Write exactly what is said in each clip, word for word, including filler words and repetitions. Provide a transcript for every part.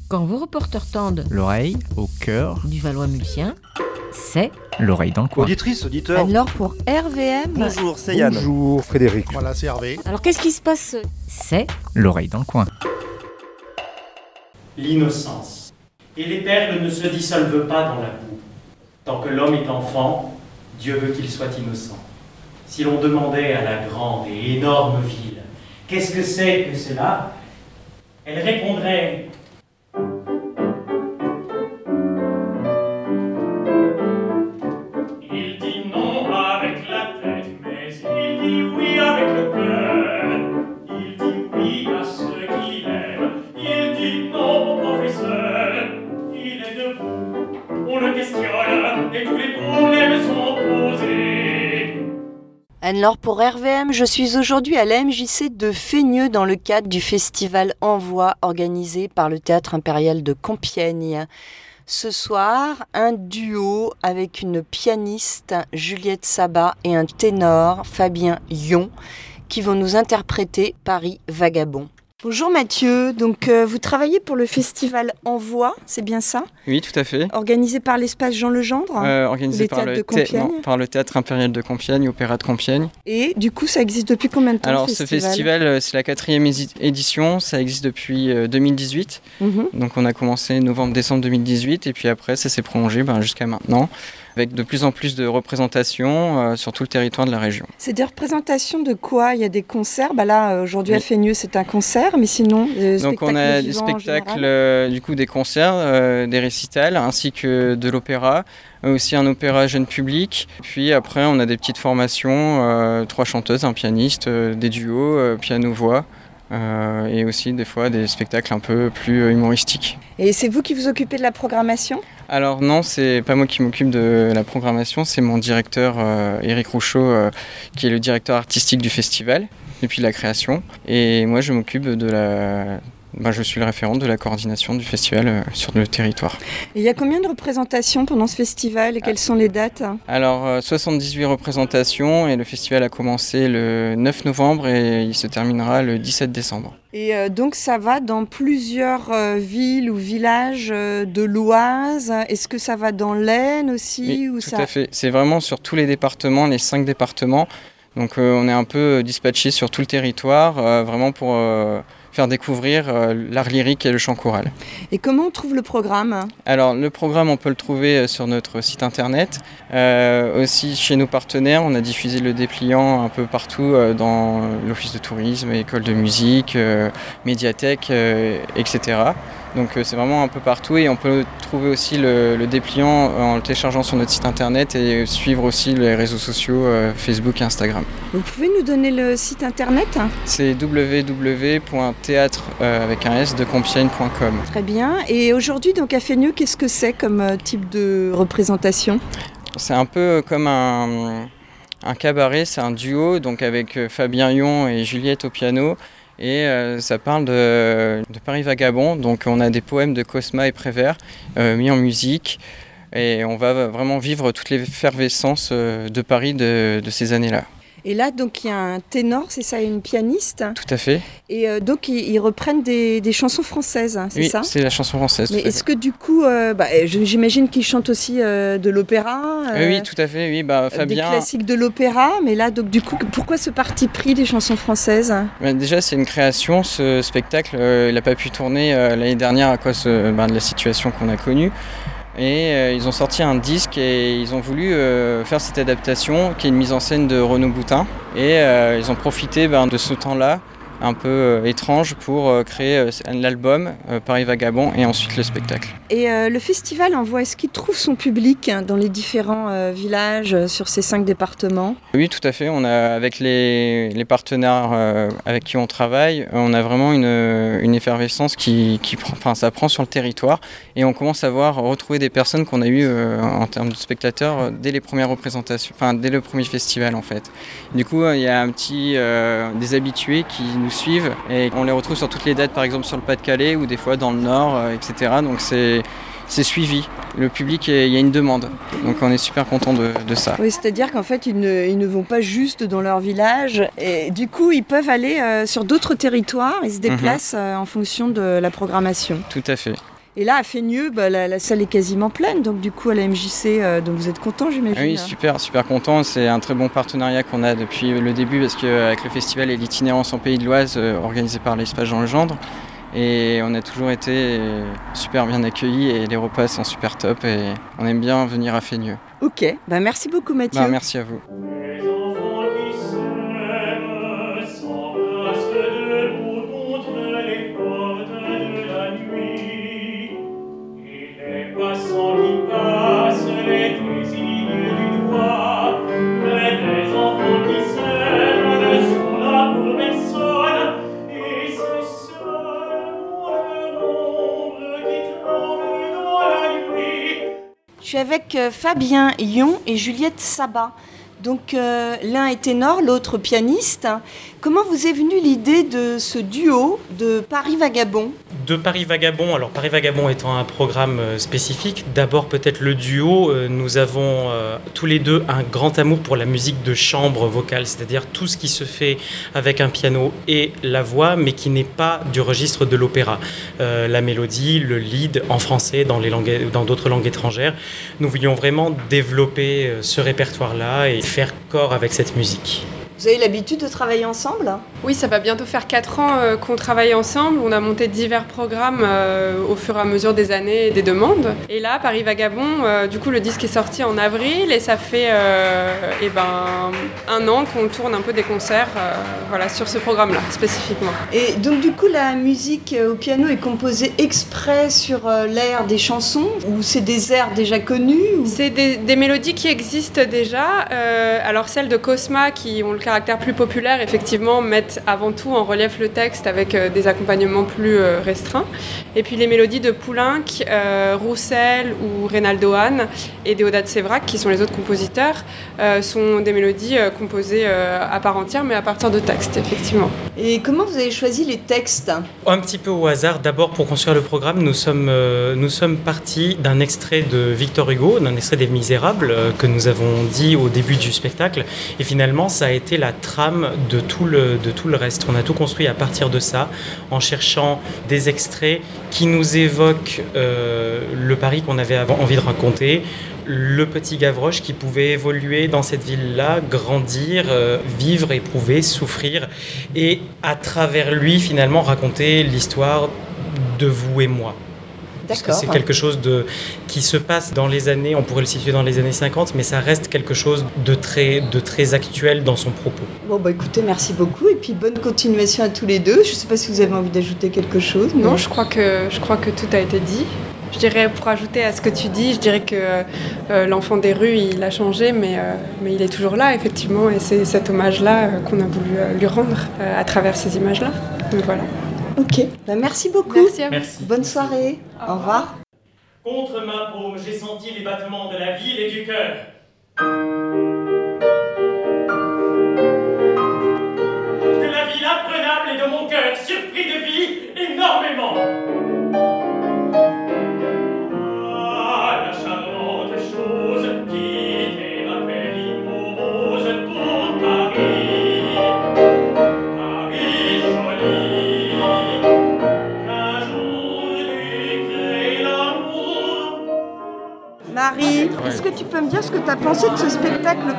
Quand vos reporters tendent l'oreille au cœur du Valois-Mulsien, c'est l'oreille dans le coin. Auditrice, auditeur. Alors pour R V M. Bonjour, c'est Yann. Bonjour Frédéric. Voilà, c'est Hervé. Alors qu'est-ce qui se passe? c'est L'oreille dans le coin. L'innocence. Et les perles ne se dissolvent pas dans la boue. Tant que l'homme est enfant, Dieu veut qu'il soit innocent. Si l'on demandait à la grande et énorme ville « Qu'est-ce que c'est que cela ?» elle répondrait « Il dit non avec la tête, mais il dit oui avec le cœur. Il dit oui à ceux qu'il aime, il dit non au professeur. Il est debout, on le questionne, et tous les problèmes sont posés. » Anne-Laure pour R V M, je suis aujourd'hui à l'A M J C de Feigneux dans le cadre du festival Envoi organisé par le Théâtre Impérial de Compiègne. Ce soir, un duo avec une pianiste, Juliette Sabat, et un ténor, Fabien Yon, qui vont nous interpréter Paris Vagabond. Bonjour Mathieu, donc euh, vous travaillez pour le festival Envoi, c'est bien ça? Oui, tout à fait. Organisé par l'espace Jean Legendre, euh, Organisé par le, thé- non, par le Théâtre Impérial de Compiègne, Opéra de Compiègne. Et du coup, ça existe depuis combien de temps? Alors, ce festival, ce festival, c'est la quatrième édition, ça existe depuis euh, deux mille dix-huit. Mm-hmm. Donc, on a commencé novembre-décembre deux mille dix-huit, et puis après, ça s'est prolongé ben, jusqu'à maintenant, avec de plus en plus de représentations euh, sur tout le territoire de la région. C'est des représentations de quoi? Il y a des concerts, bah là, aujourd'hui oui. À Feigneux, c'est un concert, mais sinon, des Donc, on a des spectacles, euh, du coup, des concerts, euh, des récitals, ainsi que de l'opéra, aussi un opéra jeune public. Puis après, on a des petites formations, euh, trois chanteuses, un pianiste, euh, des duos, euh, piano-voix. Euh, et aussi des fois des spectacles un peu plus humoristiques. Et c'est vous qui vous occupez de la programmation? Alors non, c'est pas moi qui m'occupe de la programmation, c'est mon directeur euh, Éric Rouchot euh, qui est le directeur artistique du festival depuis la création. Et moi je m'occupe de la... Ben, je suis le référent de la coordination du festival euh, sur le territoire. Et il y a combien de représentations pendant ce festival et quelles sont les dates? Alors euh, soixante-dix-huit représentations et le festival a commencé le neuf novembre et il se terminera le dix-sept décembre. Et euh, donc ça va dans plusieurs euh, villes ou villages euh, de l'Oise. Est-ce que ça va dans l'Aisne aussi? Oui, ou tout ça... à fait. C'est vraiment sur tous les départements, les cinq départements. Donc euh, on est un peu dispatché sur tout le territoire, euh, vraiment pour... Euh, faire découvrir euh, l'art lyrique et le chant choral. Et comment on trouve le programme? Alors le programme, on peut le trouver sur notre site internet, euh, aussi chez nos partenaires. On a diffusé le dépliant un peu partout euh, dans l'office de tourisme, école de musique, euh, médiathèque, euh, et cetera. Donc euh, c'est vraiment un peu partout et on peut trouver aussi le, le dépliant en le téléchargeant sur notre site internet et suivre aussi les réseaux sociaux euh, Facebook et Instagram. Vous pouvez nous donner le site internet? C'est w w w point théâtre euh, avec un s de compiègne point com. Très bien. Et aujourd'hui donc à Feigneux, qu'est-ce que c'est comme euh, type de représentation? C'est un peu comme un, un cabaret, c'est un duo donc avec Fabien Yon et Juliette au piano. Et euh, ça parle de, de Paris Vagabond, donc on a des poèmes de Cosma et Prévert euh, mis en musique et on va vraiment vivre toute l'effervescence euh, de Paris de, de ces années-là. Et là, donc, il y a un ténor, c'est ça, une pianiste. Tout à fait. Et euh, donc, ils, ils reprennent des, des chansons françaises, c'est oui, ça? Oui, c'est la chanson française. Mais est-ce que du coup, euh, bah, j'imagine qu'ils chantent aussi euh, de l'opéra euh, Oui, tout à fait, oui. Bah, Fabien... Des classiques de l'opéra, mais là, donc, du coup, pourquoi ce parti pris des chansons françaises? bah, Déjà, c'est une création, ce spectacle. Euh, il n'a pas pu tourner euh, l'année dernière à cause euh, bah, de la situation qu'on a connue. Et euh, ils ont sorti un disque et ils ont voulu euh, faire cette adaptation qui est une mise en scène de Renaud Boutin. Et euh, ils ont profité ben, de ce temps-là un peu euh, étrange pour euh, créer euh, l'album euh, Paris Vagabond et ensuite le spectacle. Et euh, le festival Envoi, est-ce qu'il trouve son public hein, dans les différents euh, villages euh, sur ces cinq départements? Oui, tout à fait. On a, avec les, les partenaires euh, avec qui on travaille, on a vraiment une, une effervescence qui, qui prend, enfin, ça prend sur le territoire et on commence à voir retrouver des personnes qu'on a eues euh, en termes de spectateurs euh, dès les premières représentations, enfin dès le premier festival en fait. Du coup, il y a un petit euh, des habitués qui nous suivent et on les retrouve sur toutes les dates, par exemple sur le Pas-de-Calais ou des fois dans le Nord, euh, et cetera. Donc c'est c'est suivi. Le public, il y a une demande. Donc on est super content de, de ça. Oui, c'est-à-dire qu'en fait, ils ne, ils ne vont pas juste dans leur village. Et du coup, ils peuvent aller euh, sur d'autres territoires. Ils se déplacent mmh. euh, en fonction de la programmation. Tout à fait. Et là, à Fénieux, bah, la, la salle est quasiment pleine, donc du coup, à la M J C, euh, donc vous êtes content, j'imagine. Oui, super, super content. C'est un très bon partenariat qu'on a depuis le début, parce qu'avec le festival et l'itinérance en Pays de l'Oise, euh, organisé par l'Espace Jean Legendre, et on a toujours été super bien accueillis et les repas sont super top et on aime bien venir à Fénieux. Ok, bah, merci beaucoup Mathieu. Bah, merci à vous. Je suis avec euh, Fabien Yon et Juliette Sabat. Donc euh, l'un est ténor, l'autre pianiste. Comment vous est venue l'idée de ce duo de Paris Vagabond ? De Paris Vagabond, alors Paris Vagabond étant un programme spécifique, d'abord peut-être le duo, nous avons euh, tous les deux un grand amour pour la musique de chambre vocale, c'est-à-dire tout ce qui se fait avec un piano et la voix, mais qui n'est pas du registre de l'opéra. Euh, la mélodie, le lead en français, dans, les langues, dans d'autres langues étrangères. Nous voulions vraiment développer ce répertoire-là et faire corps avec cette musique. Vous avez l'habitude de travailler ensemble ? Oui, ça va bientôt faire quatre ans euh, qu'on travaille ensemble. On a monté divers programmes euh, au fur et à mesure des années et des demandes. Et là, Paris Vagabond, euh, du coup, le disque est sorti en avril et ça fait euh, eh ben, un an qu'on tourne un peu des concerts euh, voilà, sur ce programme-là, spécifiquement. Et donc, du coup, la musique au piano est composée exprès sur euh, l'air des chansons ou c'est des airs déjà connus ou... C'est des, des mélodies qui existent déjà. Euh, alors, celles de Cosma, qui ont le caractère plus populaire, effectivement, mettent avant tout en relief le texte avec euh, des accompagnements plus euh, restreints. Et puis les mélodies de Poulenc, euh, Roussel ou Reynaldo Hahn et Déodat Séverac, qui sont les autres compositeurs, euh, sont des mélodies euh, composées euh, à part entière, mais à partir de textes, effectivement. Et comment vous avez choisi les textes ? Un petit peu au hasard. D'abord, pour construire le programme, nous sommes, euh, nous sommes partis d'un extrait de Victor Hugo, d'un extrait des Misérables, euh, que nous avons dit au début du spectacle. Et finalement, ça a été la trame de tout le, de tout le reste. On a tout construit à partir de ça, en cherchant des extraits qui nous évoquent euh, le Paris qu'on avait envie de raconter, le petit Gavroche qui pouvait évoluer dans cette ville-là, grandir, euh, vivre, éprouver, souffrir, et à travers lui, finalement, raconter l'histoire de vous et moi. Parce que c'est quelque chose de, qui se passe dans les années, on pourrait le situer dans les années cinquante, mais ça reste quelque chose de très, de très actuel dans son propos. Bon, bah écoutez, merci beaucoup et puis bonne continuation à tous les deux. Je ne sais pas si vous avez envie d'ajouter quelque chose. Non, non je, crois que, je crois que tout a été dit. Je dirais, pour ajouter à ce que tu dis, je dirais que euh, l'enfant des rues, il a changé, mais, euh, mais il est toujours là, effectivement, et c'est cet hommage-là euh, qu'on a voulu euh, lui rendre euh, à travers ces images-là. Donc voilà. Ok, bah, merci beaucoup. Merci à vous. Merci. Bonne soirée. Au, Au revoir. Contre ma paume, j'ai senti les battements de la ville et du cœur. De la ville imprenable et de mon cœur, surpris de vie énormément. Ah, la charmante chose qui te rappelle immorose pour Paris. Paris joli, qu'un jour tu crées l'amour. Marie, est-ce que tu peux me dire ce que tu as pensé de ce spectacle-concert ?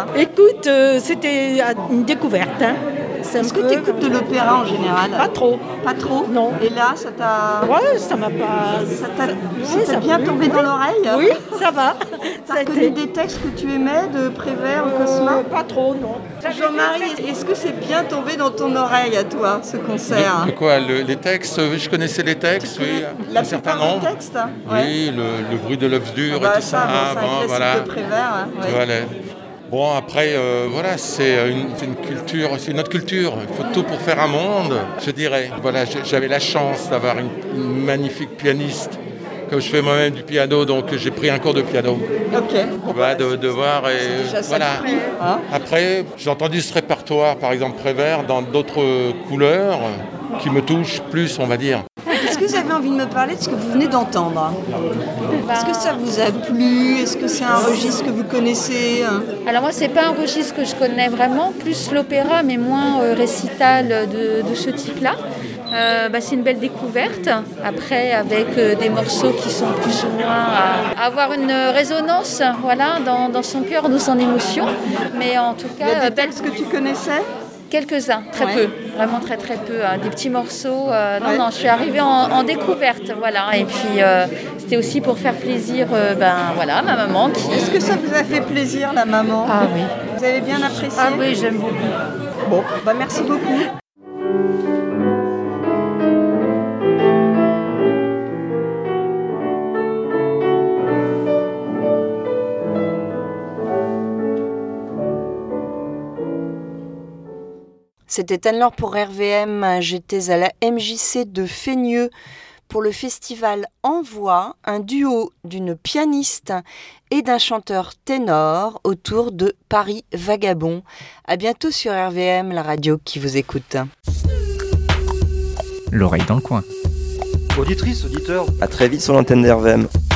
Écoute, euh, c'était une découverte. Hein. C'est Est-ce que tu écoutes de l'opéra en général ? Pas trop. Pas trop ? Non. Et là, ça t'a... Ouais, ça m'a pas... Ça t'a, ça... ça ouais, t'a ça bien peut. tombé dans l'oreille ? Oui, ça va. T'as Ça a reconnu été- des textes que tu aimais de Prévert ou Euh, Cosma ? Pas trop, non. Jean-Marie, est-ce que c'est bien tombé dans ton oreille à toi, ce concert ? De quoi le- Les textes, oui, je connaissais les textes, oui, La un certain plupart nombre. des textes ? Oui, le, le bruit de l'œuf dur Bah, et tout ça, ça. bon, c'est un bon, classique voilà. de Prévert. hein, ouais. Voilà. Bon, après, euh, voilà, c'est une, c'est une culture, c'est notre culture. Il faut tout pour faire un monde, je dirais. Voilà, j'ai- j'avais la chance d'avoir une, une magnifique pianiste. Comme je fais moi-même du piano, donc j'ai pris un cours de piano. Ok. Voilà, de, de voir et C'est déjà ça voilà. de prix, hein. Après, j'ai entendu ce répertoire, par exemple Prévert, dans d'autres couleurs qui me touchent plus, on va dire. Est-ce que vous avez envie de me parler de ce que vous venez d'entendre ? Est-ce que ça vous a plu ? Est-ce que c'est un registre que vous connaissez ? Alors moi, c'est pas un registre que je connais vraiment, plus l'opéra, mais moins euh, récital de, de ce type-là. Euh, bah, c'est une belle découverte. Après, avec euh, des morceaux qui sont plus ou moins à, à avoir une résonance, voilà, dans, dans son cœur, dans son émotion. Mais en tout cas, il y a des euh, textes que tu connaissais? Quelques-uns, très Ouais. peu, vraiment très très peu, hein. Des petits morceaux. Euh, non, Ouais. non, je suis arrivée en, en découverte, voilà. Et puis euh, c'était aussi pour faire plaisir, euh, ben voilà, ma maman qui. Est-ce que ça vous a fait plaisir, la maman? Ah oui. Vous avez bien apprécié? Ah oui, j'aime beaucoup. Bon, bah merci beaucoup. C'était Anne-Laure pour R V M. J'étais à la M J C de Fénieux pour le festival Envoi, un duo d'une pianiste et d'un chanteur ténor autour de Paris Vagabond. À bientôt sur R V M, la radio qui vous écoute. L'oreille dans le coin. Auditrice, auditeur, à très vite sur l'antenne d'R V M.